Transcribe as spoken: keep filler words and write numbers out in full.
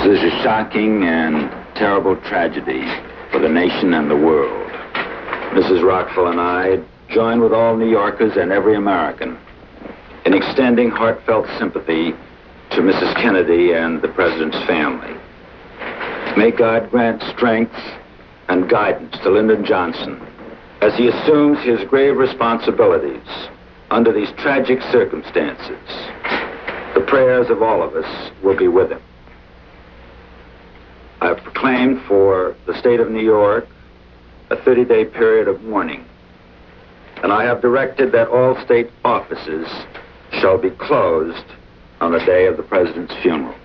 This is a shocking and terrible tragedy for the nation and the world. Missus Rockville and I join with all New Yorkers and every American in extending heartfelt sympathy to Missus Kennedy and the President's family. May God grant strength and guidance to Lyndon Johnson as he assumes his grave responsibilities under these tragic circumstances. The prayers of all of us will be with him. I have proclaimed for the state of New York a thirty-day period of mourning, and I have directed that all state offices shall be closed on the day of the President's funeral.